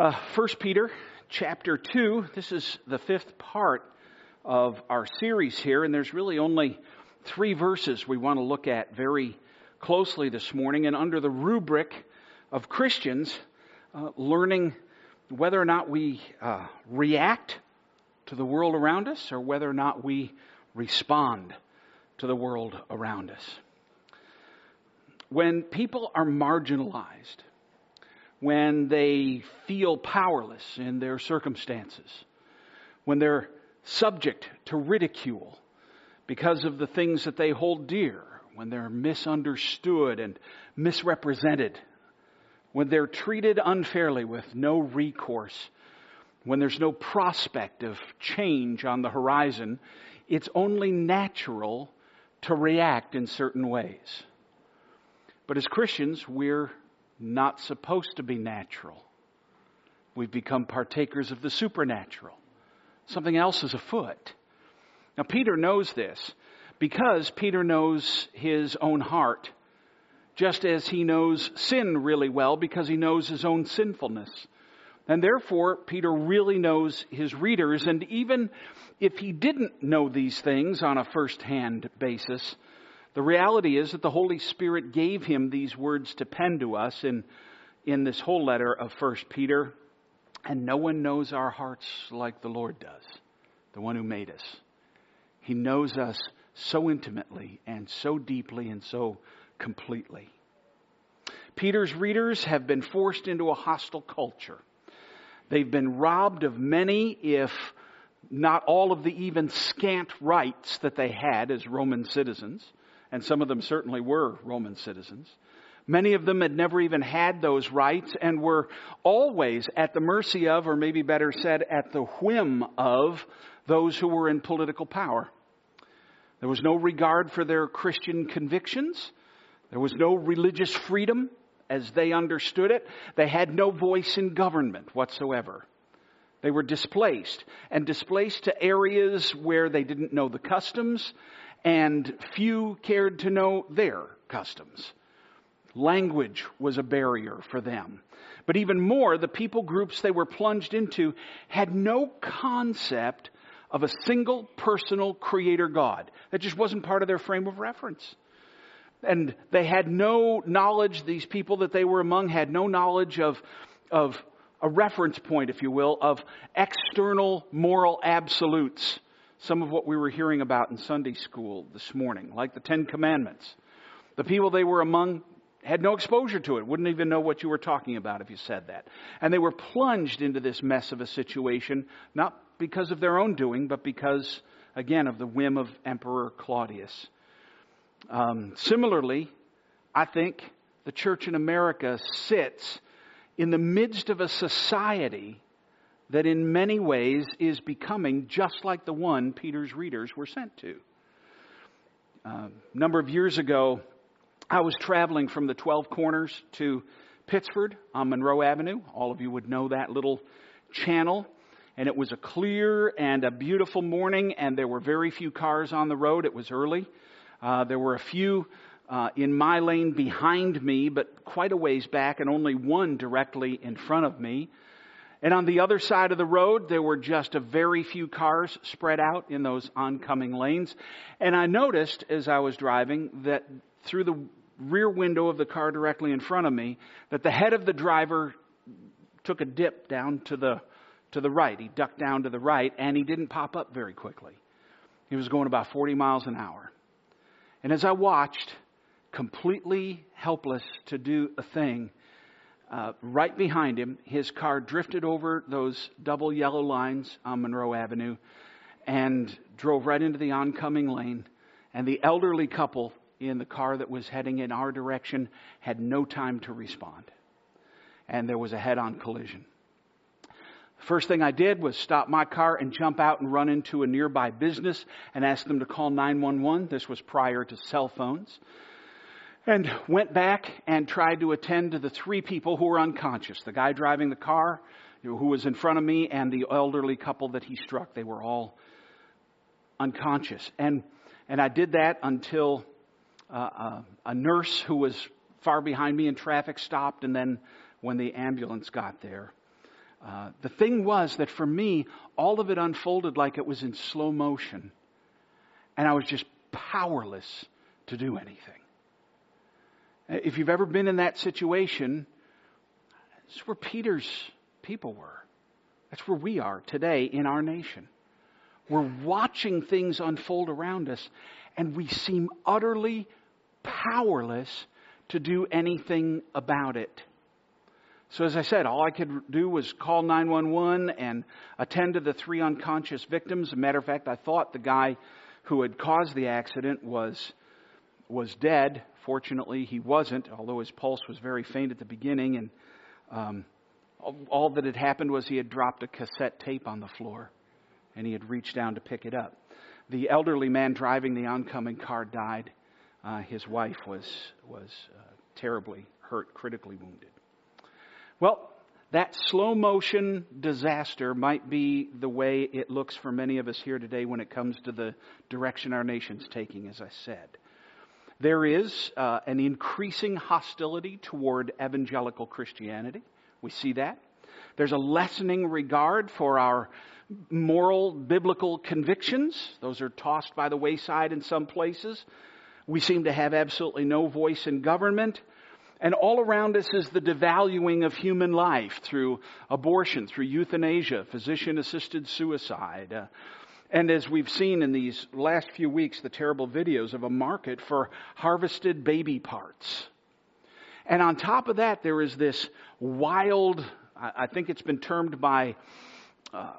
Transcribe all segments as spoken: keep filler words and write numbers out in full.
Uh, First Peter chapter two, this is the fifth part of our series here, and there's really only three verses we want to look at very closely this morning. And under the rubric of Christians, uh, learning whether or not we uh, react to the world around us or whether or not we respond to the world around us. When people are marginalized, when they feel powerless in their circumstances, when they're subject to ridicule because of the things that they hold dear, when they're misunderstood and misrepresented, when they're treated unfairly with no recourse, when there's no prospect of change on the horizon, it's only natural to react in certain ways. But as Christians, we're not supposed to be natural. We've become partakers of the supernatural. Something else is afoot. Now, Peter knows this because Peter knows his own heart, just as he knows sin really well because he knows his own sinfulness. And therefore, Peter really knows his readers. And even if he didn't know these things on a first-hand basis, the reality is that the Holy Spirit gave him these words to pen to us in, in this whole letter of First Peter. And no one knows our hearts like the Lord does, the one who made us. He knows us so intimately and so deeply and so completely. Peter's readers have been forced into a hostile culture. They've been robbed of many, if not all of the even scant rights that they had as Roman citizens. And some of them certainly were Roman citizens. Many of them had never even had those rights and were always at the mercy of, or maybe better said, at the whim of those who were in political power. There was no regard for their Christian convictions. There was no religious freedom as they understood it. They had no voice in government whatsoever. They were displaced and displaced to areas where they didn't know the customs, and few cared to know their customs. Language was a barrier for them. But even more, the people groups they were plunged into had no concept of a single personal creator God. That just wasn't part of their frame of reference. And they had no knowledge, these people that they were among had no knowledge of, of a reference point, if you will, of external moral absolutes. Some of what we were hearing about in Sunday school this morning, like the Ten Commandments. The people they were among had no exposure to it, wouldn't even know what you were talking about if you said that. And they were plunged into this mess of a situation, not because of their own doing, but because, again, of the whim of Emperor Claudius. Um, similarly, I think the church in America sits in the midst of a society that in many ways is becoming just like the one Peter's readers were sent to. Uh, a number of years ago, I was traveling from the Twelve Corners to Pittsford on Monroe Avenue. All of you would know that little channel. And it was a clear and a beautiful morning, and there were very few cars on the road. It was early. Uh, there were a few uh, in my lane behind me, but quite a ways back, and only one directly in front of me. And on the other side of the road, there were just a very few cars spread out in those oncoming lanes. And I noticed as I was driving that through the rear window of the car directly in front of me, that the head of the driver took a dip down to the to the right. He ducked down to the right, and he didn't pop up very quickly. He was going about forty miles an hour. And as I watched, completely helpless to do a thing, Uh, right behind him, his car drifted over those double yellow lines on Monroe Avenue and drove right into the oncoming lane. And the elderly couple in the car that was heading in our direction had no time to respond. And there was a head-on collision. First thing I did was stop my car and jump out and run into a nearby business and ask them to call nine one one. This was prior to cell phones. And went back and tried to attend to the three people who were unconscious. The guy driving the car, who was in front of me, and the elderly couple that he struck. They were all unconscious. And and I did that until uh, uh, a nurse who was far behind me in traffic stopped, and then when the ambulance got there. Uh, the thing was that for me, all of it unfolded like it was in slow motion. And I was just powerless to do anything. If you've ever been in that situation, that's where Peter's people were. That's where we are today in our nation. We're watching things unfold around us, and we seem utterly powerless to do anything about it. So as I said, all I could do was call nine one one and attend to the three unconscious victims. As a matter of fact, I thought the guy who had caused the accident was was dead. Fortunately, he wasn't, although his pulse was very faint at the beginning. And um, all that had happened was he had dropped a cassette tape on the floor, and he had reached down to pick it up. The elderly man driving the oncoming car died. Uh, his wife was was uh, terribly hurt, critically wounded. Well, that slow motion disaster might be the way it looks for many of us here today when it comes to the direction our nation's taking, as I said. There is uh, an increasing hostility toward evangelical Christianity. We see that. There's a lessening regard for our moral, biblical convictions. Those are tossed by the wayside in some places. We seem to have absolutely no voice in government. And all around us is the devaluing of human life through abortion, through euthanasia, physician-assisted suicide. Uh, and as we've seen in these last few weeks, the terrible videos of a market for harvested baby parts. And on top of that, there is this wild, I think it's been termed by uh,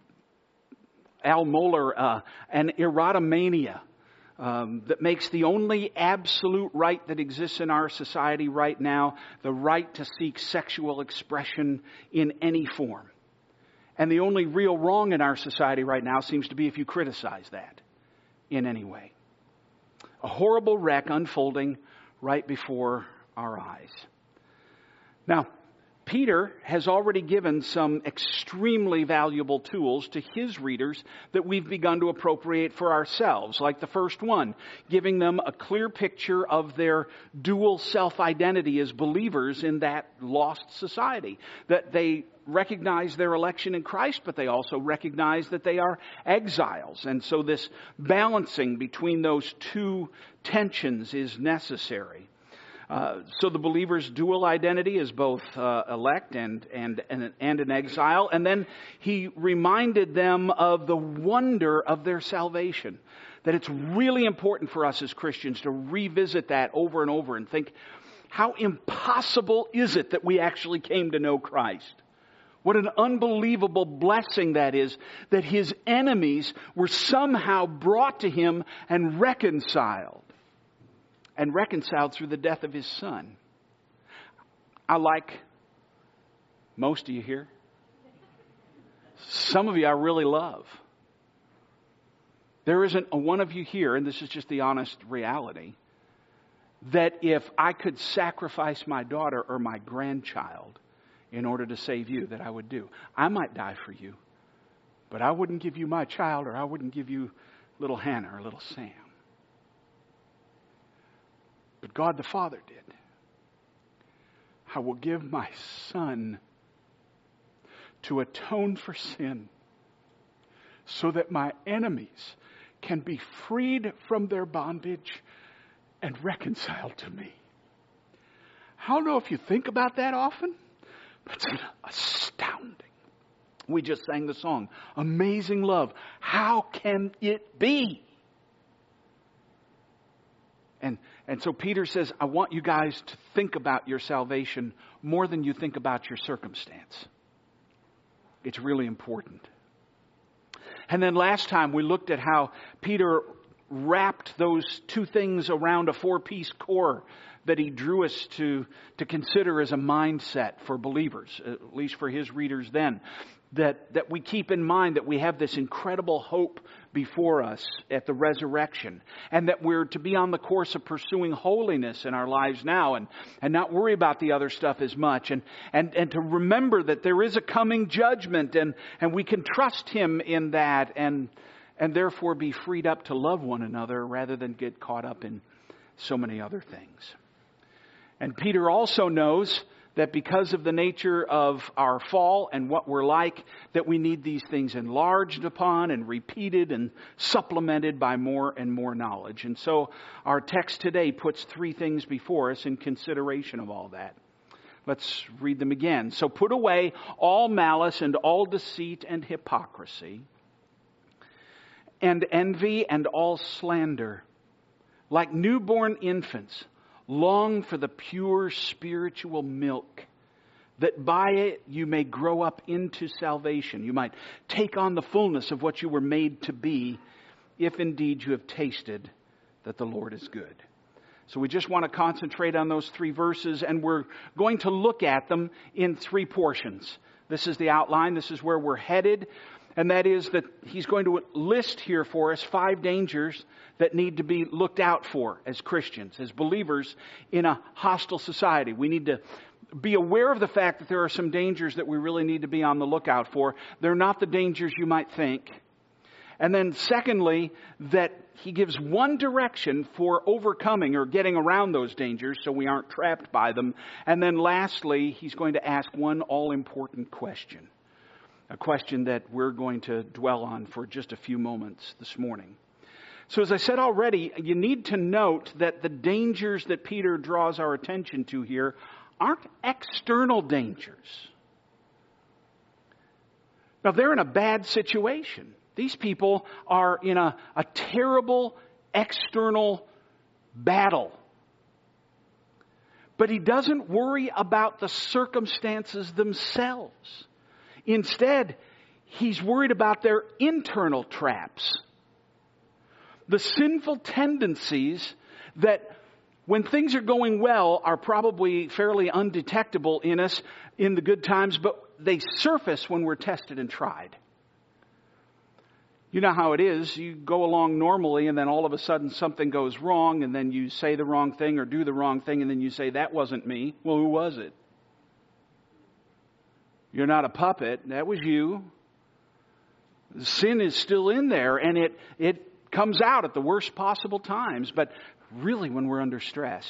Al Mohler, uh, an erotomania. Um, that makes the only absolute right that exists in our society right now the right to seek sexual expression in any form. And the only real wrong in our society right now seems to be if you criticize that in any way. A horrible wreck unfolding right before our eyes. Now, Peter has already given some extremely valuable tools to his readers that we've begun to appropriate for ourselves. Like the first one, giving them a clear picture of their dual self-identity as believers in that lost society. That they recognize their election in Christ, but they also recognize that they are exiles. And so this balancing between those two tensions is necessary. Uh, so the believer's dual identity is both uh, elect and, and, and, and an exile. And then he reminded them of the wonder of their salvation. That it's really important for us as Christians to revisit that over and over and think, how impossible is it that we actually came to know Christ? What an unbelievable blessing that is, that his enemies were somehow brought to him and reconciled. And reconciled through the death of his son. I like most of you here. Some of you I really love. There isn't a one of you here, and this is just the honest reality, that if I could sacrifice my daughter or my grandchild in order to save you, that I would do. I might die for you, but I wouldn't give you my child, or I wouldn't give you little Hannah or little Sam. But God the Father did. I will give my Son to atone for sin so that my enemies can be freed from their bondage and reconciled to me. I don't know if you think about that often, but it's astounding. We just sang the song, Amazing Love. How can it be? And and so Peter says, I want you guys to think about your salvation more than you think about your circumstance. It's really important. And then last time we looked at how Peter wrapped those two things around a four-piece core that he drew us to, to consider as a mindset for believers, at least for his readers then. That, that we keep in mind that we have this incredible hope before us at the resurrection. And that we're to be on the course of pursuing holiness in our lives now and, and not worry about the other stuff as much. And, and, and to remember that there is a coming judgment and, and we can trust him in that and, and therefore be freed up to love one another rather than get caught up in so many other things. And Peter also knows that because of the nature of our fall and what we're like, that we need these things enlarged upon and repeated and supplemented by more and more knowledge. And so our text today puts three things before us in consideration of all that. Let's read them again. So put away all malice and all deceit and hypocrisy and envy and all slander. Like newborn infants, long for the pure spiritual milk, that by it you may grow up into salvation. You might take on the fullness of what you were made to be, if indeed you have tasted that the Lord is good. So we just want to concentrate on those three verses, and we're going to look at them in three portions. This is the outline. This is where we're headed. And that is that he's going to list here for us five dangers that need to be looked out for as Christians, as believers in a hostile society. We need to be aware of the fact that there are some dangers that we really need to be on the lookout for. They're not the dangers you might think. And then secondly, that he gives one direction for overcoming or getting around those dangers so we aren't trapped by them. And then lastly, he's going to ask one all-important question. A question that we're going to dwell on for just a few moments this morning. So as I said already, you need to note that the dangers that Peter draws our attention to here aren't external dangers. Now, they're in a bad situation. These people are in a, a terrible external battle. But he doesn't worry about the circumstances themselves. Instead, he's worried about their internal traps. The sinful tendencies that, when things are going well, are probably fairly undetectable in us in the good times, but they surface when we're tested and tried. You know how it is. You go along normally, and then all of a sudden something goes wrong, and then you say the wrong thing or do the wrong thing, and then you say, that wasn't me. Well, who was it? You're not a puppet. That was you. Sin is still in there, and it, it comes out at the worst possible times, but really when we're under stress.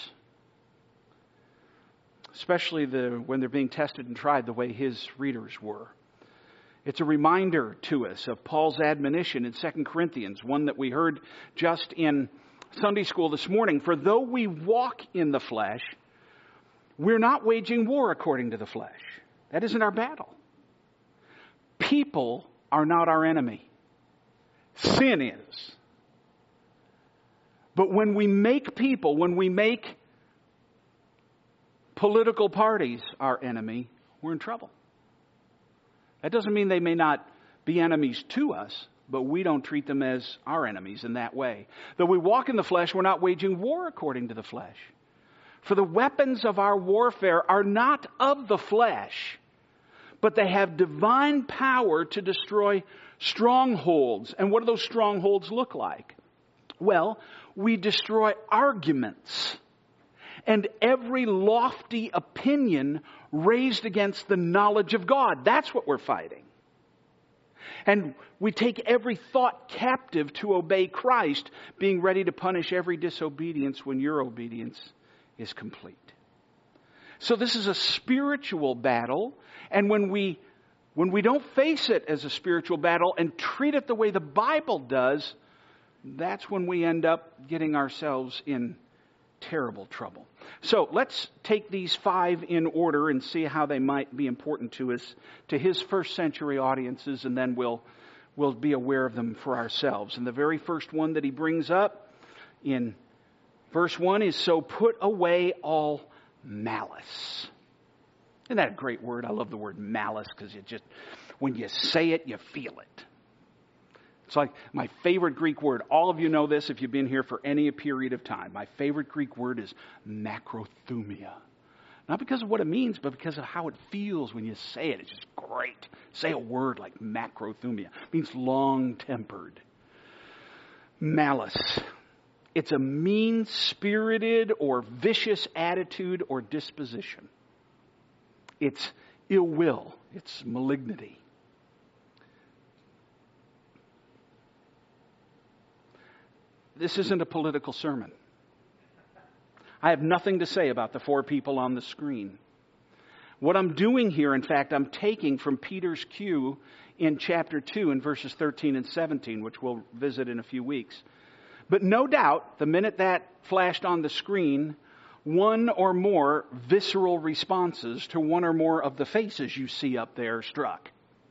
Especially the, when they're being tested and tried the way his readers were. It's a reminder to us of Paul's admonition in Second Corinthians, one that we heard just in Sunday school this morning. For though we walk in the flesh, we're not waging war according to the flesh. That isn't our battle. People are not our enemy. Sin is. But when we make people, when we make political parties our enemy, we're in trouble. That doesn't mean they may not be enemies to us, but we don't treat them as our enemies in that way. Though we walk in the flesh, we're not waging war according to the flesh. For the weapons of our warfare are not of the flesh, but they have divine power to destroy strongholds. And what do those strongholds look like? Well, we destroy arguments and every lofty opinion raised against the knowledge of God. That's what we're fighting. And we take every thought captive to obey Christ, being ready to punish every disobedience when your obedience is complete. So this is a spiritual battle, and when we when we don't face it as a spiritual battle and treat it the way the Bible does, that's when we end up getting ourselves in terrible trouble. So let's take these five in order and see how they might be important to us, to his first century audiences, and then we'll we'll be aware of them for ourselves. And the very first one that he brings up in verse one is, so put away all malice. Isn't that a great word? I love the word malice because it just, when you say it, you feel it. It's like my favorite Greek word. All of you know this if you've been here for any period of time. My favorite Greek word is macrothumia. Not because of what it means, but because of how it feels when you say it. It's just great. Say a word like macrothumia. It means long-tempered. Malice. It's a mean-spirited or vicious attitude or disposition. It's ill will. It's malignity. This isn't a political sermon. I have nothing to say about the four people on the screen. What I'm doing here, in fact, I'm taking from Peter's cue in chapter two in verses thirteen and seventeen, which we'll visit in a few weeks. But no doubt, the minute that flashed on the screen, one or more visceral responses to one or more of the faces you see up there struck.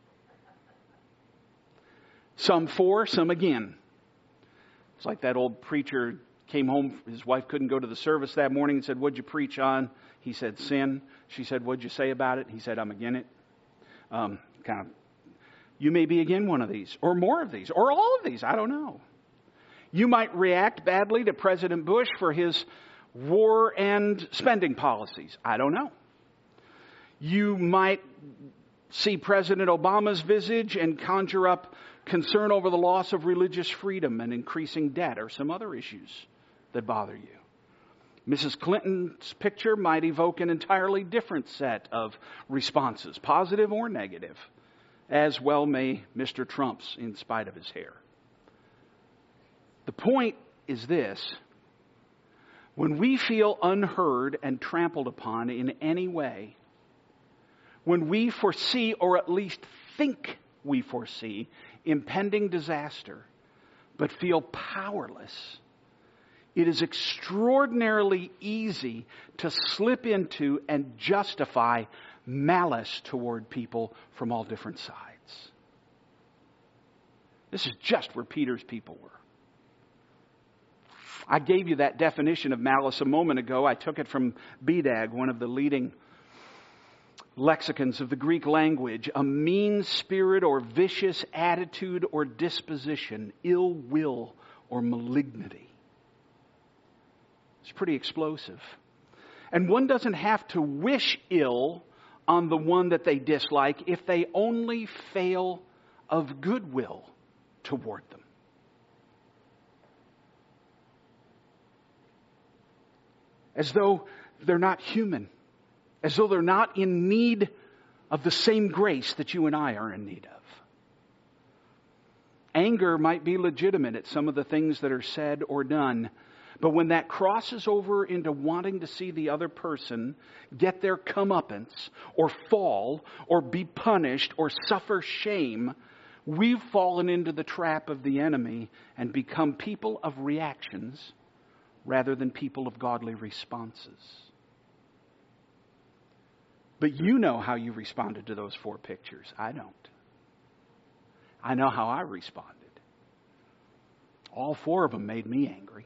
Some for, some again. It's like that old preacher came home, his wife couldn't go to the service that morning and said, "What'd you preach on?" He said, "Sin." She said, "What'd you say about it?" He said, "I'm again it." Um, kind of, you may be again one of these, or more of these, or all of these. I don't know. You might react badly to President Bush for his war and spending policies. I don't know. You might see President Obama's visage and conjure up concern over the loss of religious freedom and increasing debt or some other issues that bother you. Missus Clinton's picture might evoke an entirely different set of responses, positive or negative, as well may Mister Trump's in spite of his hair. The point is this: when we feel unheard and trampled upon in any way, when we foresee, or at least think we foresee, impending disaster, but feel powerless, it is extraordinarily easy to slip into and justify malice toward people from all different sides. This is just where Peter's people were. I gave you that definition of malice a moment ago. I took it from B D A G, one of the leading lexicons of the Greek language. A mean spirit or vicious attitude or disposition, ill will or malignity. It's pretty explosive. And one doesn't have to wish ill on the one that they dislike if they only fail of goodwill toward them. As though they're not human. As though they're not in need of the same grace that you and I are in need of. Anger might be legitimate at some of the things that are said or done, but when that crosses over into wanting to see the other person get their comeuppance, or fall, or be punished, or suffer shame, we've fallen into the trap of the enemy and become people of reactions rather than people of godly responses. But you know how you responded to those four pictures. I don't. I know how I responded. All four of them made me angry.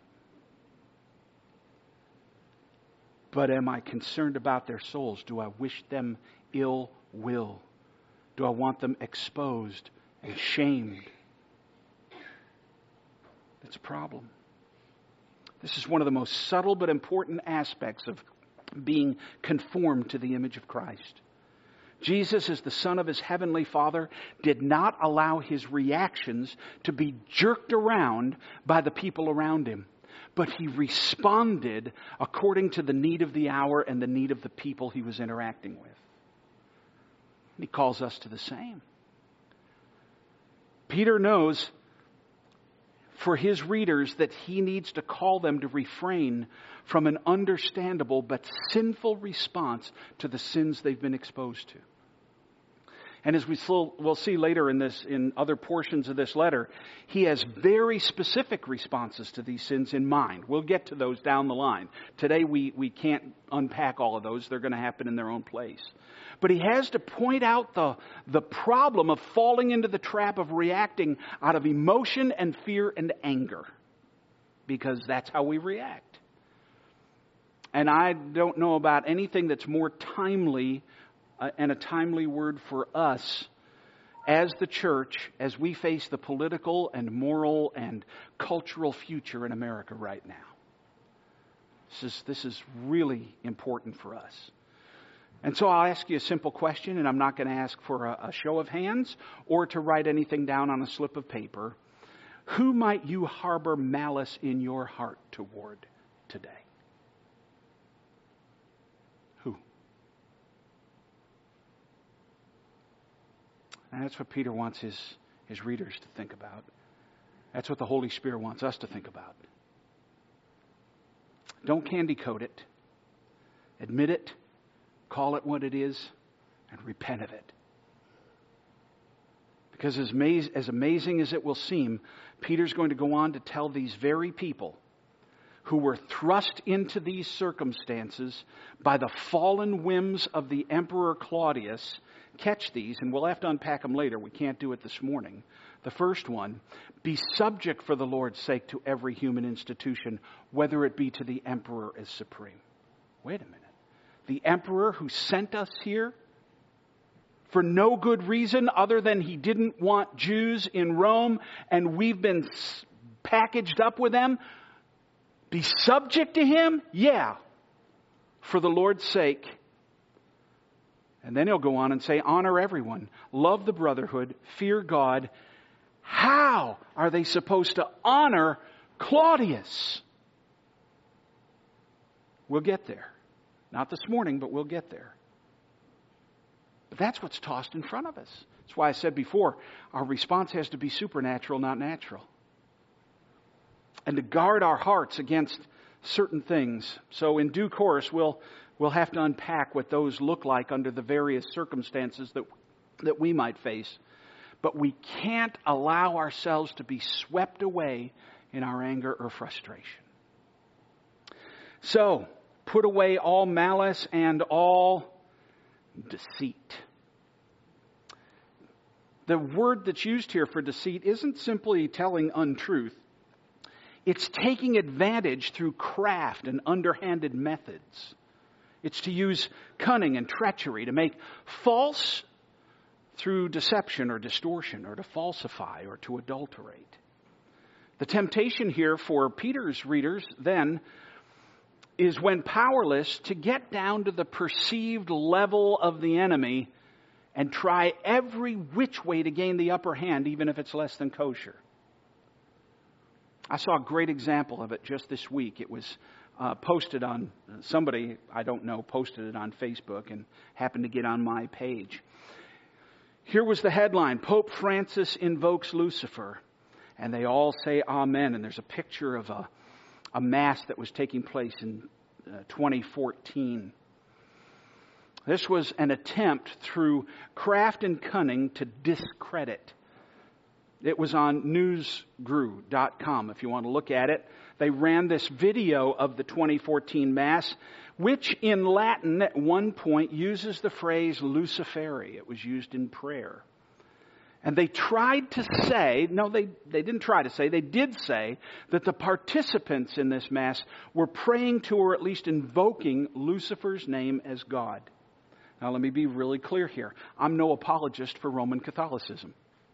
But am I concerned about their souls? Do I wish them ill will? Do I want them exposed and shamed? That's a problem. This is one of the most subtle but important aspects of being conformed to the image of Christ. Jesus, as the Son of his heavenly Father, did not allow his reactions to be jerked around by the people around him, but he responded according to the need of the hour and the need of the people he was interacting with. He calls us to the same. Peter knows for his readers that he needs to call them to refrain from an understandable but sinful response to the sins they've been exposed to. And as we will see later in this, in other portions of this letter, he has very specific responses to these sins in mind. We'll get to those down the line. Today we, we can't unpack all of those. They're going to happen in their own place. But he has to point out the, the problem of falling into the trap of reacting out of emotion and fear and anger. Because that's how we react. And I don't know about anything that's more timely uh, and a timely word for us as the church as we face the political and moral and cultural future in America right now. This is, this is really important for us. And so I'll ask you a simple question, and I'm not going to ask for a, a show of hands or to write anything down on a slip of paper. Who might you harbor malice in your heart toward today? Who? And that's what Peter wants his, his readers to think about. That's what the Holy Spirit wants us to think about. Don't candy coat it. Admit it. call it what it is, and repent of it. Because as, amaz- as amazing as it will seem, Peter's going to go on to tell these very people who were thrust into these circumstances by the fallen whims of the Emperor Claudius. Catch these, and we'll have to unpack them later. We can't do it this morning. The first one, be subject for the Lord's sake to every human institution, whether it be to the emperor as supreme. Wait a minute. The emperor who sent us here for no good reason other than he didn't want Jews in Rome, and we've been packaged up with them. Be subject to him? Yeah. For the Lord's sake. And then he'll go on and say, honor everyone. Love the brotherhood. Fear God. How are they supposed to honor Claudius? We'll get there. Not this morning, but we'll get there. But that's what's tossed in front of us. That's why I said before, our response has to be supernatural, not natural. And to guard our hearts against certain things. So in due course, we'll we'll have to unpack what those look like under the various circumstances that that we might face. But we can't allow ourselves to be swept away in our anger or frustration. So, put away all malice and all deceit. The word that's used here for deceit isn't simply telling untruth. It's taking advantage through craft and underhanded methods. It's to use cunning and treachery to make false through deception or distortion, or to falsify or to adulterate. The temptation here for Peter's readers then is, when powerless, to get down to the perceived level of the enemy and try every which way to gain the upper hand, even if it's less than kosher. I saw a great example of it just this week. It was uh, posted on, somebody I don't know posted it on Facebook and happened to get on my page. Here was the headline, Pope Francis invokes Lucifer. And they all say amen. And there's a picture of a, a mass that was taking place in uh, twenty fourteen. This was an attempt through craft and cunning to discredit. It was on newsgrew dot com if you want to look at it. They ran this video of the twenty fourteen Mass, which in Latin at one point uses the phrase Luciferi. It was used in prayer. And they tried to say, no, they, they didn't try to say, they did say that the participants in this Mass were praying to, or at least invoking, Lucifer's name as God. Now let me be really clear here. I'm no apologist for Roman Catholicism.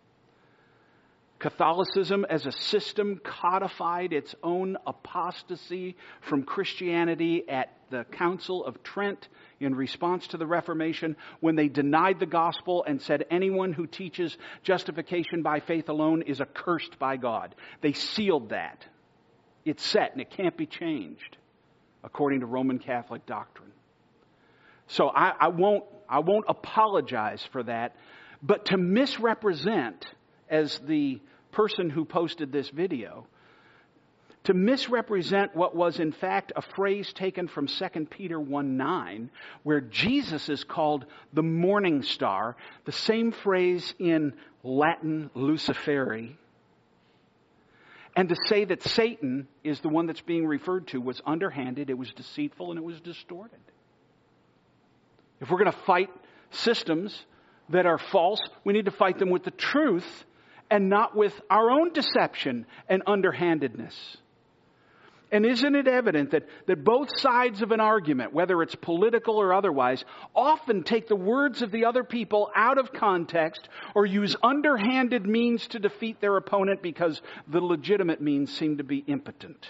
Catholicism as a system codified its own apostasy from Christianity at the Council of Trent in response to the Reformation, when they denied the gospel and said anyone who teaches justification by faith alone is accursed by God. They sealed that. It's set and it can't be changed according to Roman Catholic doctrine. So I, I won't I won't apologize for that, but to misrepresent, as the person who posted this video, to misrepresent what was in fact a phrase taken from Second Peter one nine, where Jesus is called the morning star, the same phrase in Latin, Luciferi, and to say that Satan is the one that's being referred to was underhanded, it was deceitful, and it was distorted. If we're going to fight systems that are false, we need to fight them with the truth and not with our own deception and underhandedness. And isn't it evident that, that both sides of an argument, whether it's political or otherwise, often take the words of the other people out of context or use underhanded means to defeat their opponent because the legitimate means seem to be impotent?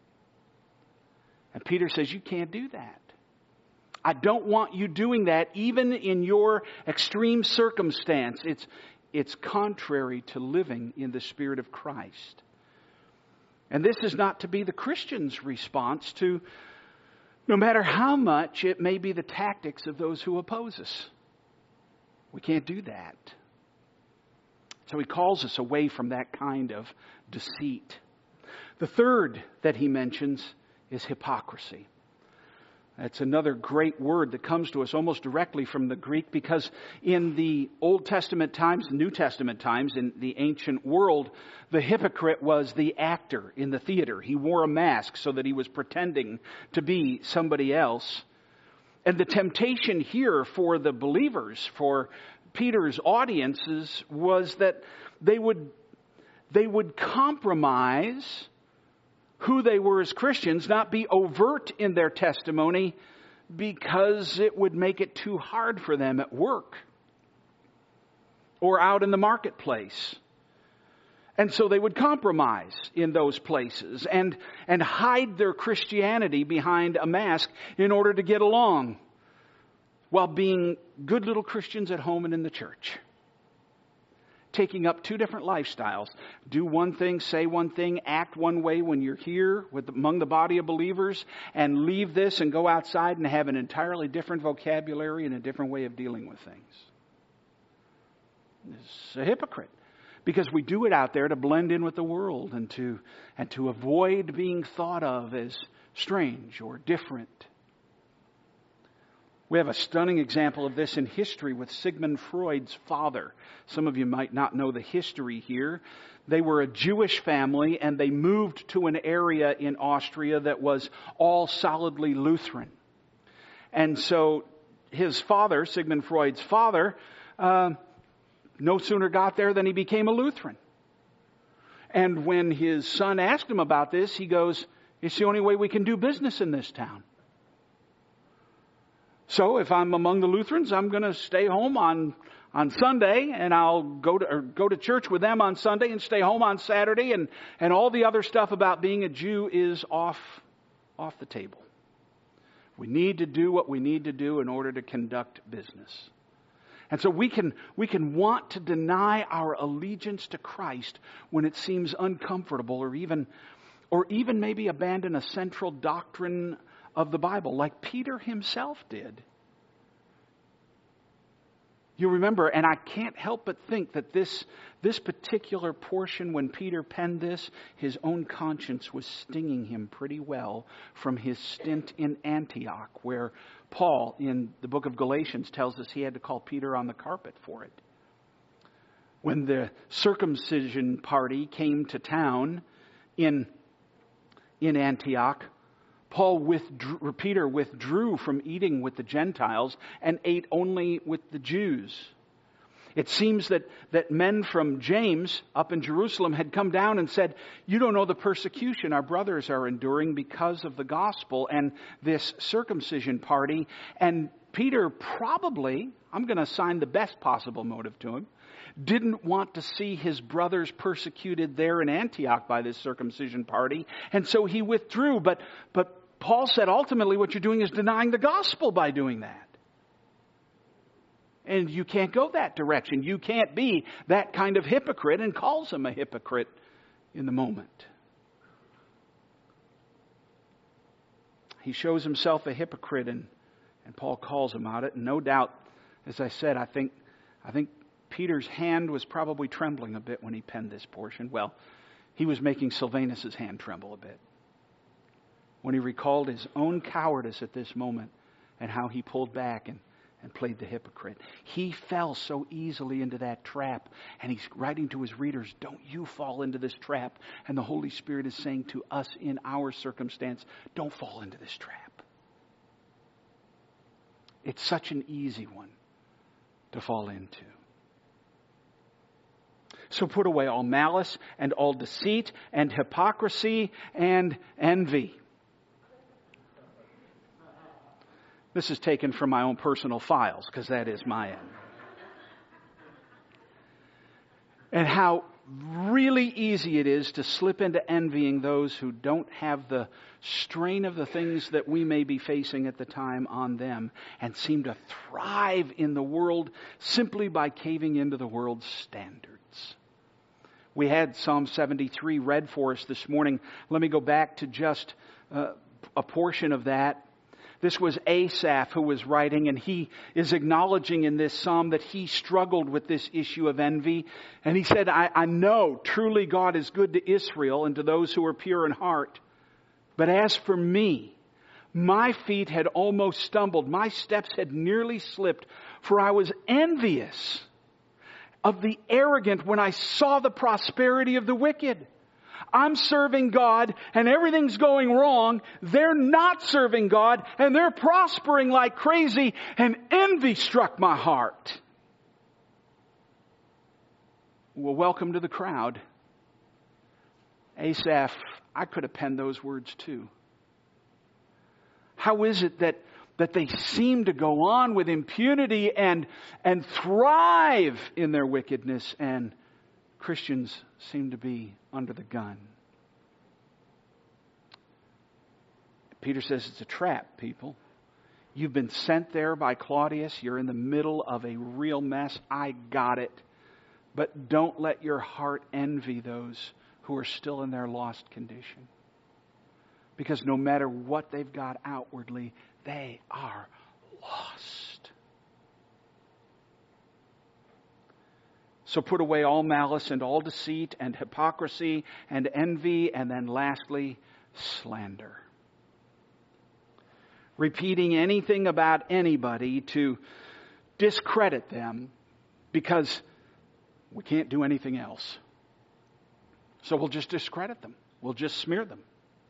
And Peter says, you can't do that. I don't want you doing that even in your extreme circumstance. It's, it's contrary to living in the Spirit of Christ. And this is not to be the Christian's response to, no matter how much it may be the tactics of those who oppose us. We can't do that. So he calls us away from that kind of deceit. The third that he mentions is hypocrisy. That's another great word that comes to us almost directly from the Greek, because in the Old Testament times, the New Testament times, in the ancient world, the hypocrite was the actor in the theater. He wore a mask so that he was pretending to be somebody else. And the temptation here for the believers, for Peter's audiences, was that they would, they would compromise who they were as Christians, not be overt in their testimony, because it would make it too hard for them at work or out in the marketplace. And so they would compromise in those places and, and hide their Christianity behind a mask in order to get along, while being good little Christians at home and in the church. Taking up two different lifestyles. Do one thing, say one thing, act one way when you're here with among the body of believers, and leave this and go outside and have an entirely different vocabulary and a different way of dealing with things. It's a hypocrite. Because we do it out there to blend in with the world and to, and to avoid being thought of as strange or different. We have a stunning example of this in history with Sigmund Freud's father. Some of you might not know the history here. They were a Jewish family, and they moved to an area in Austria that was all solidly Lutheran. And so his father, Sigmund Freud's father, uh, no sooner got there than he became a Lutheran. And when his son asked him about this, he goes, "It's the only way we can do business in this town. So if I'm among the Lutherans, I'm going to stay home on, on Sunday, and I'll go to or go to church with them on Sunday and stay home on Saturday, and, and all the other stuff about being a Jew is off, off the table. We need to do what we need to do in order to conduct business." And so we can, we can want to deny our allegiance to Christ when it seems uncomfortable, or even, or even maybe abandon a central doctrine of the Bible, like Peter himself did. You remember, and I can't help but think that this, this particular portion, when Peter penned this, his own conscience was stinging him pretty well from his stint in Antioch, where Paul, in the book of Galatians, tells us he had to call Peter on the carpet for it. When the circumcision party came to town in, in Antioch, Paul withdrew, Peter withdrew from eating with the Gentiles and ate only with the Jews. It seems that, that men from James up in Jerusalem had come down and said, "You don't know the persecution our brothers are enduring because of the gospel and this circumcision party." And Peter probably, I'm going to assign the best possible motive to him, didn't want to see his brothers persecuted there in Antioch by this circumcision party. And so he withdrew. But, but Paul said, ultimately what you're doing is denying the gospel by doing that. And you can't go that direction. You can't be that kind of hypocrite, and calls him a hypocrite in the moment. He shows himself a hypocrite, and, and Paul calls him out it. And no doubt, as I said, I think, I think Peter's hand was probably trembling a bit when he penned this portion. Well, he was making Silvanus' hand tremble a bit when he recalled his own cowardice at this moment and how he pulled back and, and played the hypocrite. He fell so easily into that trap, and he's writing to his readers, don't you fall into this trap. And the Holy Spirit is saying to us in our circumstance, don't fall into this trap. It's such an easy one to fall into. So put away all malice and all deceit and hypocrisy and envy. This is taken from my own personal files, because that is my end. And how really easy it is to slip into envying those who don't have the strain of the things that we may be facing at the time on them, and seem to thrive in the world simply by caving into the world's standards. We had Psalm seventy-three read for us this morning. Let me go back to just uh, a portion of that. This was Asaph who was writing, and he is acknowledging in this psalm that he struggled with this issue of envy. And he said, I, I know truly God is good to Israel and to those who are pure in heart. But as for me, My feet had almost stumbled. My steps had nearly slipped, for I was envious of the arrogant when I saw the prosperity of the wicked. I'm serving God and everything's going wrong. They're not serving God and they're prospering like crazy, and envy struck my heart. Well, welcome to the crowd. Asaph, I could have penned those words too. How is it that, that they seem to go on with impunity and, and thrive in their wickedness, and Christians seem to be under the gun? Peter says it's a trap, people. You've been sent there by Claudius. You're in the middle of a real mess. I got it. But don't let your heart envy those who are still in their lost condition. Because no matter what they've got outwardly, they are lost. So put away all malice and all deceit and hypocrisy and envy, and then lastly, slander. Repeating anything about anybody to discredit them because we can't do anything else. So we'll just discredit them. We'll just smear them.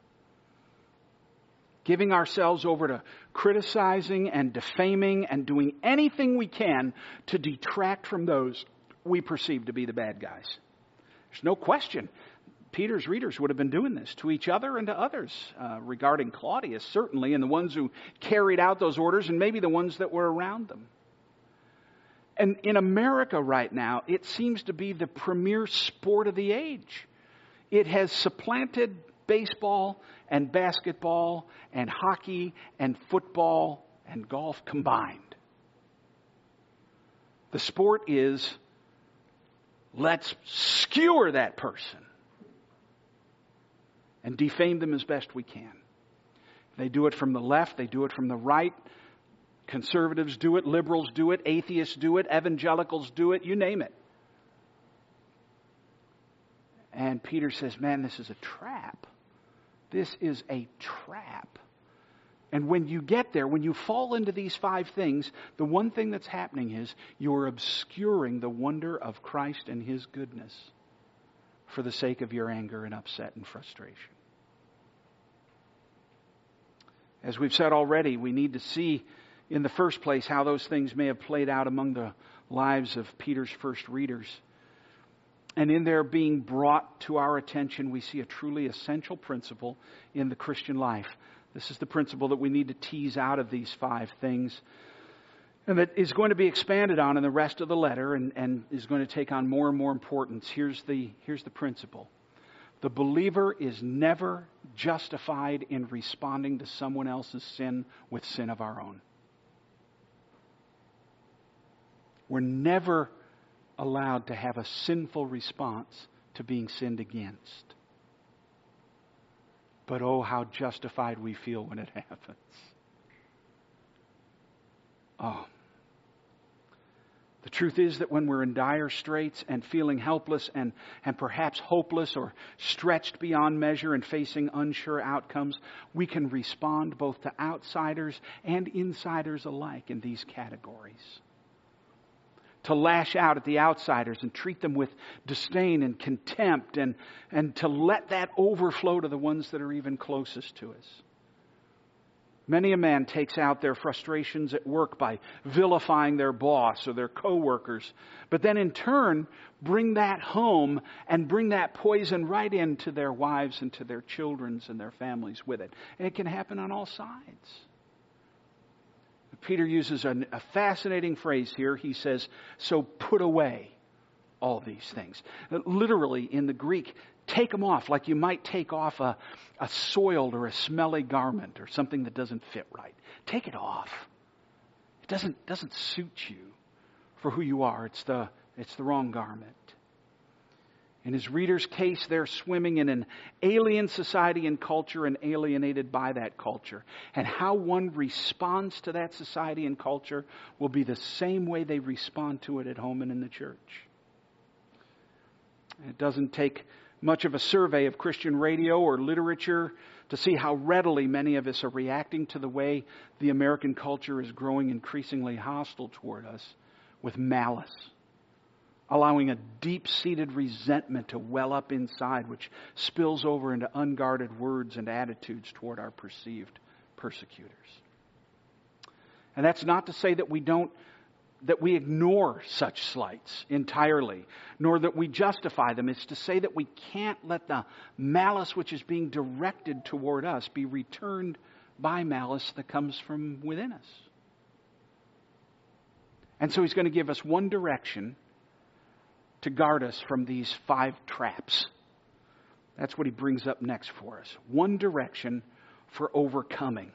Giving ourselves over to criticizing and defaming and doing anything we can to detract from those we perceive to be the bad guys. There's no question Peter's readers would have been doing this to each other and to others uh, regarding Claudius, certainly, and the ones who carried out those orders, and maybe the ones that were around them. And in America right now, it seems to be the premier sport of the age. It has supplanted baseball and basketball and hockey and football and golf combined. The sport is, let's skewer that person and defame them as best we can. They do it from the left, they do it from the right. Conservatives do it, liberals do it, atheists do it, evangelicals do it, you name it. And Peter says, man, this is a trap. This is a trap. And when you get there, when you fall into these five things, the one thing that's happening is you're obscuring the wonder of Christ and His goodness for the sake of your anger and upset and frustration. As we've said already, we need to see in the first place how those things may have played out among the lives of Peter's first readers. And in their being brought to our attention, we see a truly essential principle in the Christian life. This is the principle that we need to tease out of these five things, and that is going to be expanded on in the rest of the letter, and, and is going to take on more and more importance. Here's the, here's the principle. The believer is never justified in responding to someone else's sin with sin of our own. We're never allowed to have a sinful response to being sinned against. But oh, how justified we feel when it happens. Oh. The truth is that when we're in dire straits and feeling helpless and, and perhaps hopeless or stretched beyond measure and facing unsure outcomes, we can respond both to outsiders and insiders alike in these categories. To lash out at the outsiders and treat them with disdain and contempt, and, and to let that overflow to the ones that are even closest to us. Many a man takes out their frustrations at work by vilifying their boss or their coworkers, but then in turn bring that home and bring that poison right into their wives and to their children's and their families with it. And it can happen on all sides. Peter uses a, a fascinating phrase here. He says, so put away all these things. Literally in the Greek, take them off like you might take off a, a soiled or a smelly garment or something that doesn't fit right. Take it off. It doesn't, doesn't suit you for who you are. It's the, it's the wrong garment. In his reader's case, they're swimming in an alien society and culture and alienated by that culture. And how one responds to that society and culture will be the same way they respond to it at home and in the church. It doesn't take much of a survey of Christian radio or literature to see how readily many of us are reacting to the way the American culture is growing increasingly hostile toward us with malice, allowing a deep-seated resentment to well up inside, which spills over into unguarded words and attitudes toward our perceived persecutors. And that's not to say that we don't, that we ignore such slights entirely, nor that we justify them. It's to say that we can't let the malice which is being directed toward us be returned by malice that comes from within us. And so he's going to give us one direction to guard us from these five traps. That's what he brings up next for us. One direction for overcoming.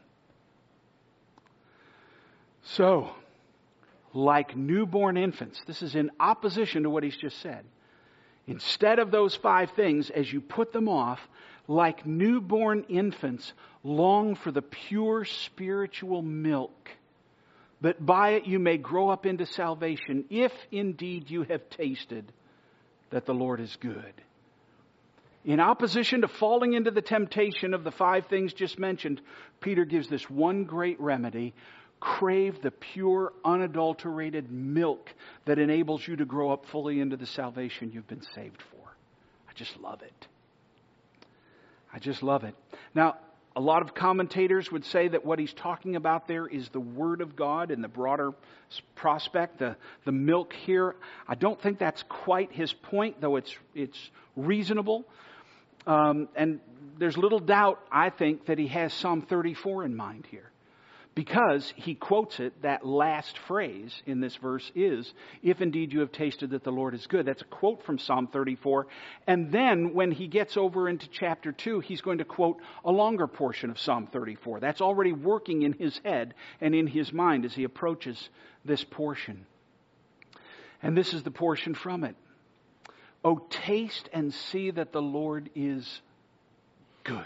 So, like newborn infants, this is in opposition to what he's just said. Instead of those five things, as you put them off, like newborn infants, long for the pure spiritual milk, that by it you may grow up into salvation, if indeed you have tasted that the Lord is good. In opposition to falling into the temptation of the five things just mentioned, Peter gives this one great remedy. Crave the pure, unadulterated milk that enables you to grow up fully into the salvation you've been saved for. I just love it. I just love it. Now, a lot of commentators would say that what he's talking about there is the Word of God in the broader prospect, the, the milk here. I don't think that's quite his point, though it's, it's reasonable. Um, and there's little doubt, I think, that he has Psalm thirty-four in mind here. Because he quotes it, that last phrase in this verse is, if indeed you have tasted that the Lord is good. That's a quote from Psalm thirty-four. And then when he gets over into chapter two, he's going to quote a longer portion of Psalm thirty-four. That's already working in his head and in his mind as he approaches this portion. And this is the portion from it. Oh, taste and see that the Lord is good.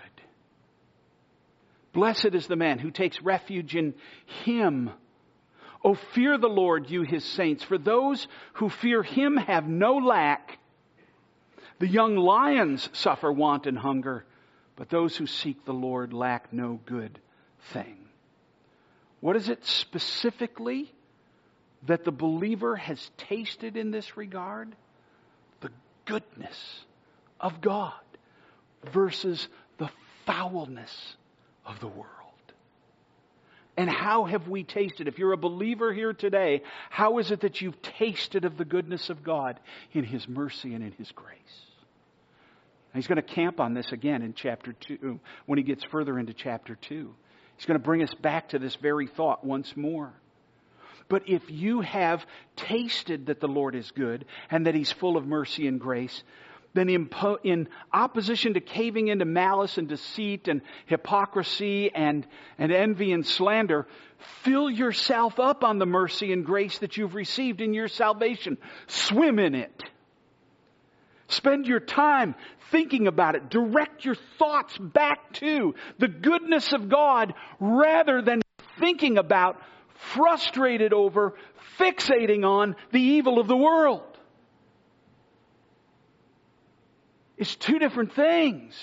Blessed is the man who takes refuge in Him. O fear the Lord, you His saints, for those who fear Him have no lack. The young lions suffer want and hunger, but those who seek the Lord lack no good thing. What is it specifically that the believer has tasted in this regard? The goodness of God versus the foulness of the world. And how have we tasted? If you're a believer here today, how is it that you've tasted of the goodness of God in His mercy and in His grace? And he's going to camp on this again in chapter two, when he gets further into chapter two. He's going to bring us back to this very thought once more. But if you have tasted that the Lord is good and that He's full of mercy and grace, then in opposition to caving into malice and deceit and hypocrisy and, and envy and slander, fill yourself up on the mercy and grace that you've received in your salvation. Swim in it. Spend your time thinking about it. Direct your thoughts back to the goodness of God rather than thinking about, frustrated over, fixating on the evil of the world. It's two different things.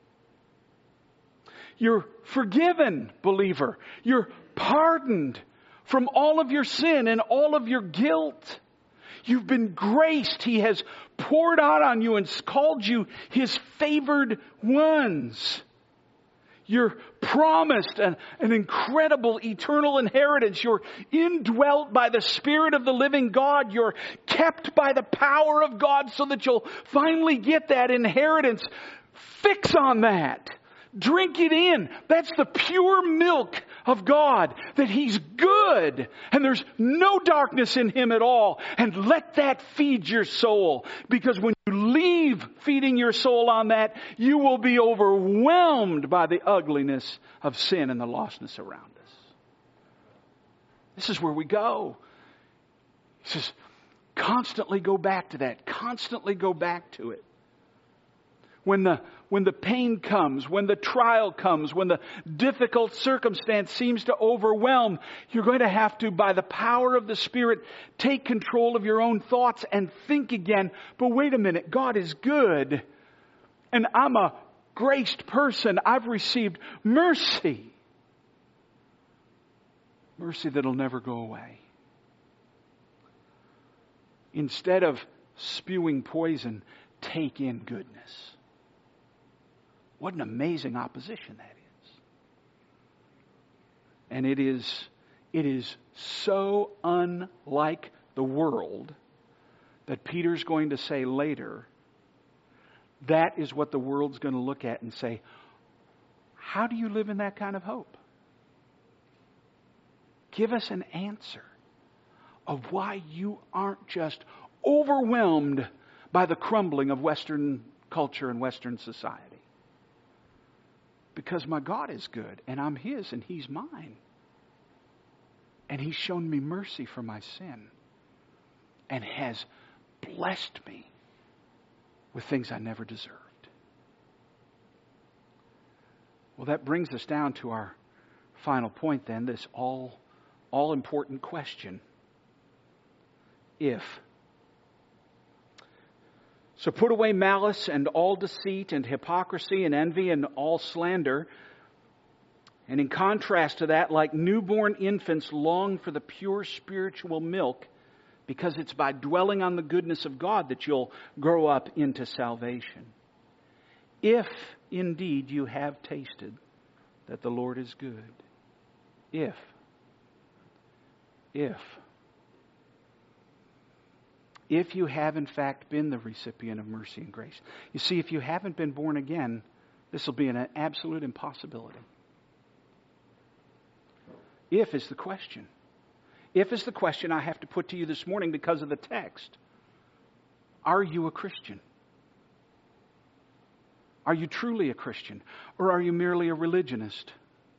You're forgiven, believer. You're pardoned from all of your sin and all of your guilt. You've been graced. He has poured out on you and called you His favored ones. You're promised an, an incredible eternal inheritance. You're indwelt by the Spirit of the living God. You're kept by the power of God so that you'll finally get that inheritance. Fix on that. Drink it in. That's the pure milk of God. That He's good and there's no darkness in Him at all. And let that feed your soul. Because when you leave feeding your soul on that, you will be overwhelmed by the ugliness of sin and the lostness around us. This is where we go. He says, constantly go back to that. Constantly go back to it. when the, when the pain comes, when the trial comes, when the difficult circumstance seems to overwhelm, you're going to have to, by the power of the Spirit, take control of your own thoughts and think again. But wait a minute, God is good. And I'm a graced person. I've received mercy. Mercy that'll never go away. Instead of spewing poison, take in goodness. What an amazing opposition that is. And it is, it is so unlike the world that Peter's going to say later, that is what the world's going to look at and say, how do you live in that kind of hope? Give us an answer of why you aren't just overwhelmed by the crumbling of Western culture and Western society. Because my God is good, and I'm His, and He's mine. And He's shown me mercy for my sin, and has blessed me with things I never deserved. Well, that brings us down to our final point then, this all, all important question. If. So put away malice and all deceit and hypocrisy and envy and all slander. And in contrast to that, like newborn infants, long for the pure spiritual milk, because it's by dwelling on the goodness of God that you'll grow up into salvation. If indeed you have tasted that the Lord is good. If. If. If you have in fact been the recipient of mercy and grace. You see, if you haven't been born again, this will be an absolute impossibility. If is the question. If is the question I have to put to you this morning because of the text. Are you a Christian? Are you truly a Christian? Or are you merely a religionist?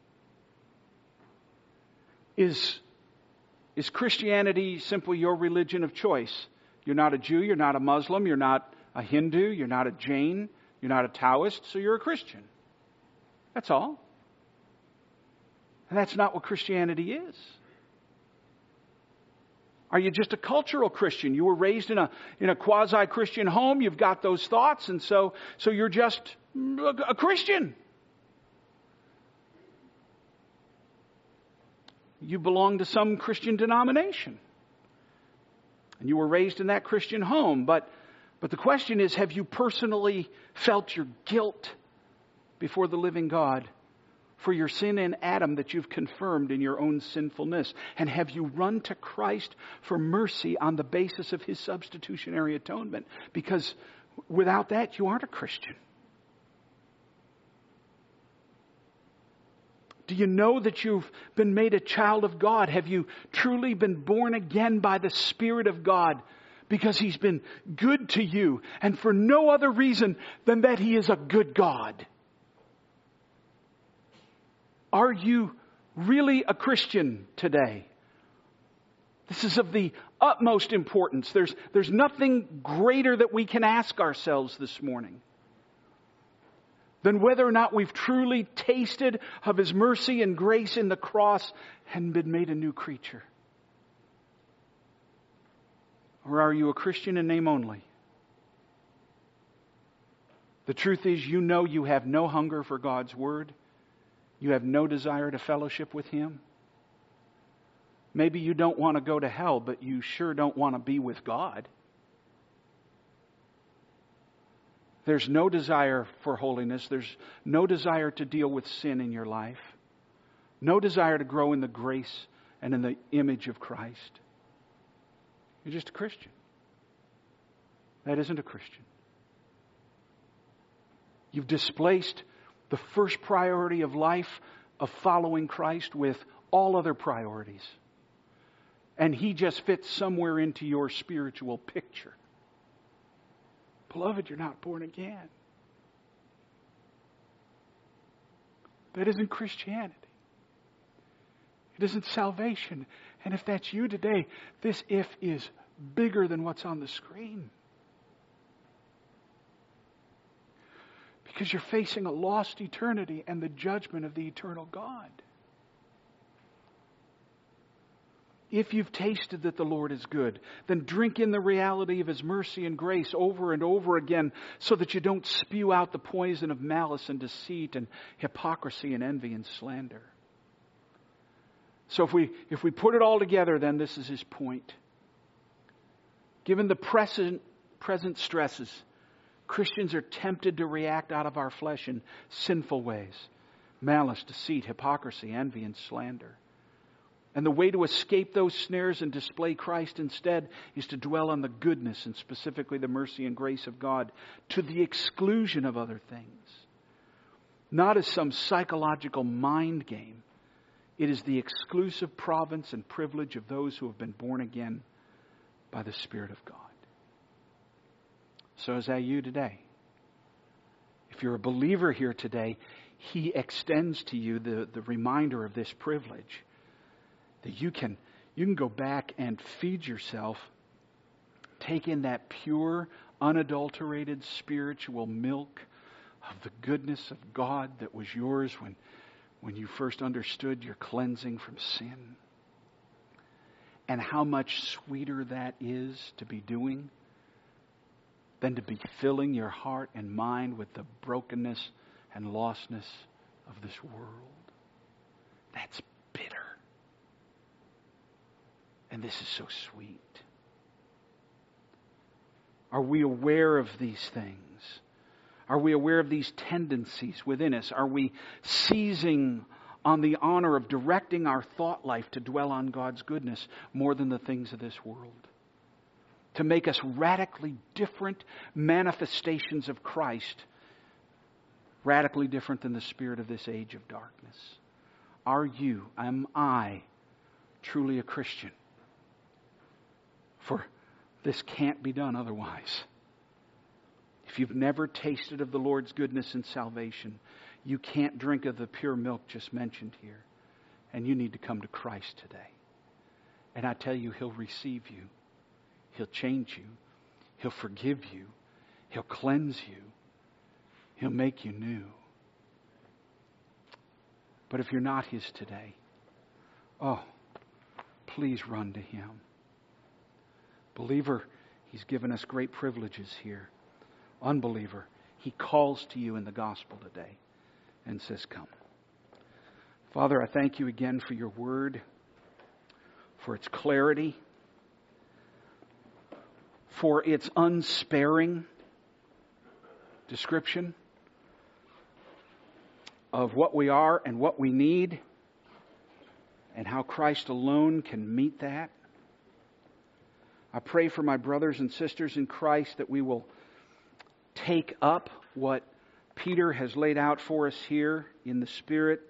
Is, is Christianity simply your religion of choice? You're not a Jew, you're not a Muslim, you're not a Hindu, you're not a Jain, you're not a Taoist, so you're a Christian. That's all. And that's not what Christianity is. Are you just a cultural Christian? You were raised in a in a quasi-Christian home, you've got those thoughts, and so so you're just a Christian. You belong to some Christian denomination. And you were raised in that Christian home. But, but the question is, have you personally felt your guilt before the living God for your sin in Adam that you've confirmed in your own sinfulness? And have you run to Christ for mercy on the basis of His substitutionary atonement? Because without that, you aren't a Christian. Do you know that you've been made a child of God? Have you truly been born again by the Spirit of God? Because He's been good to you, and for no other reason than that He is a good God. Are you really a Christian today? This is of the utmost importance. There's, there's nothing greater that we can ask ourselves this morning than whether or not we've truly tasted of His mercy and grace in the cross and been made a new creature. Or are you a Christian in name only? The truth is, you know you have no hunger for God's Word. You have no desire to fellowship with Him. Maybe you don't want to go to hell, but you sure don't want to be with God. There's no desire for holiness. There's no desire to deal with sin in your life. No desire to grow in the grace and in the image of Christ. You're just a Christian. That isn't a Christian. You've displaced the first priority of life of following Christ with all other priorities. And He just fits somewhere into your spiritual picture. Beloved, you're not born again. That isn't Christianity. It isn't salvation. And if that's you today, this if is bigger than what's on the screen. Because you're facing a lost eternity and the judgment of the eternal God. If you've tasted that the Lord is good, then drink in the reality of His mercy and grace over and over again so that you don't spew out the poison of malice and deceit and hypocrisy and envy and slander. So if we, if we put it all together, then this is his point. Given the present, present stresses, Christians are tempted to react out of our flesh in sinful ways. Malice, deceit, hypocrisy, envy, and slander. And the way to escape those snares and display Christ instead is to dwell on the goodness and specifically the mercy and grace of God to the exclusion of other things. Not as some psychological mind game. It is the exclusive province and privilege of those who have been born again by the Spirit of God. So is that you today? If you're a believer here today, He extends to you the, the reminder of this privilege. That you can, you can go back and feed yourself, take in that pure, unadulterated spiritual milk of the goodness of God that was yours when, when you first understood your cleansing from sin. And how much sweeter that is to be doing than to be filling your heart and mind with the brokenness and lostness of this world. That's bitter. And this is so sweet. Are we aware of these things? Are we aware of these tendencies within us? Are we seizing on the honor of directing our thought life to dwell on God's goodness more than the things of this world? To make us radically different manifestations of Christ, radically different than the spirit of this age of darkness. Are you, am I, truly a Christian? For this can't be done otherwise. If you've never tasted of the Lord's goodness and salvation, you can't drink of the pure milk just mentioned here. And you need to come to Christ today. And I tell you, He'll receive you. He'll change you. He'll forgive you. He'll cleanse you. He'll make you new. But if you're not His today, oh, please run to Him. Believer, He's given us great privileges here. Unbeliever, He calls to you in the gospel today and says, come. Father, I thank you again for your word, for its clarity, for its unsparing description of what we are and what we need and how Christ alone can meet that. I pray for my brothers and sisters in Christ that we will take up what Peter has laid out for us here in the Spirit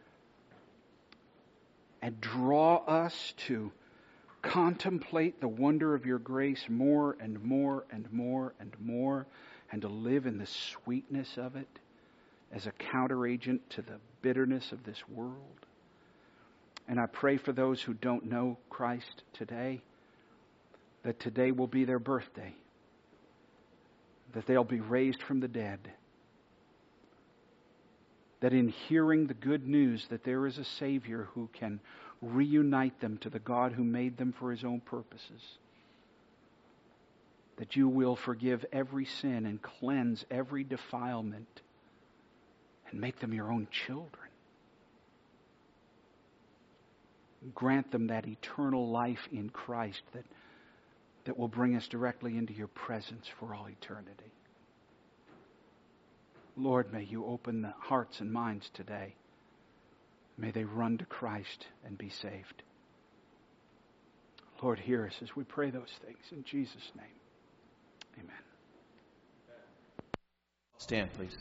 and draw us to contemplate the wonder of your grace more and more and more and more, and to live in the sweetness of it as a counteragent to the bitterness of this world. And I pray for those who don't know Christ today, that today will be their birthday, that they'll be raised from the dead, that in hearing the good news that there is a Savior who can reunite them to the God who made them for His own purposes, that you will forgive every sin and cleanse every defilement and make them your own children. Grant them that eternal life in Christ that that will bring us directly into your presence for all eternity. Lord, may you open the hearts and minds today. May they run to Christ and be saved. Lord, hear us as we pray those things. In Jesus' name, amen. Stand, please.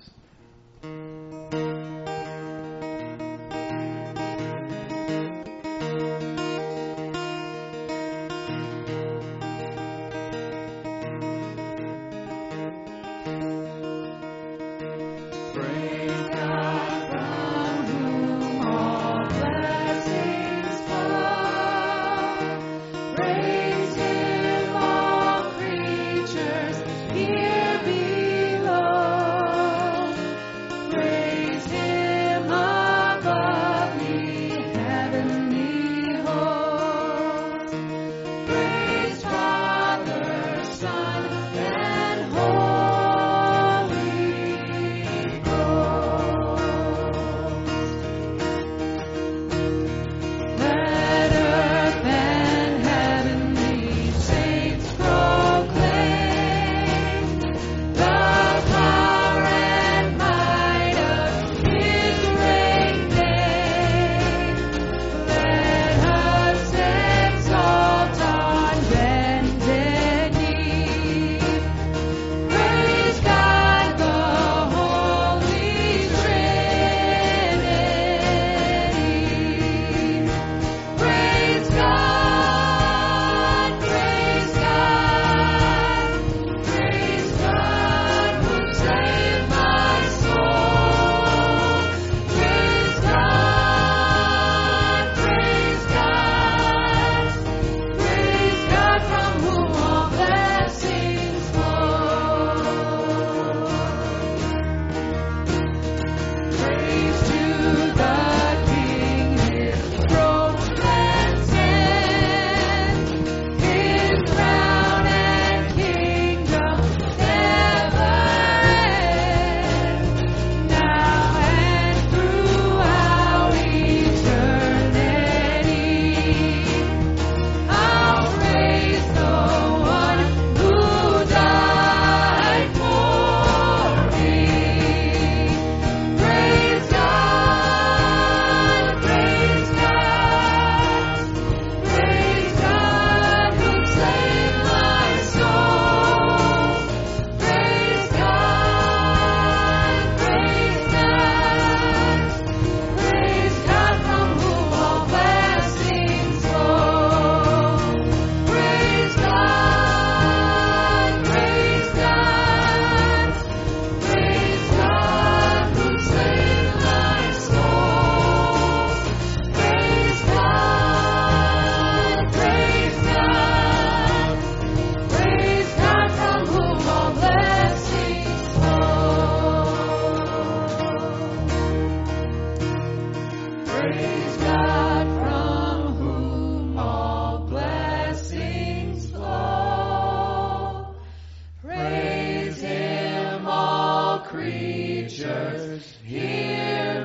is here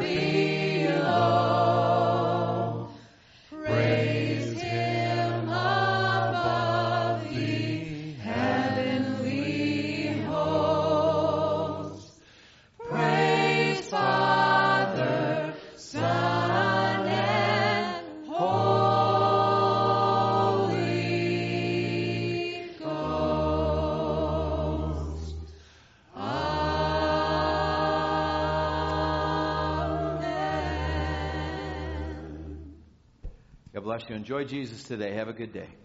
below. Praise him above the heavenly hosts. Praise Father, Son, and Holy Ghost. Amen. God bless you. Enjoy Jesus today. Have a good day.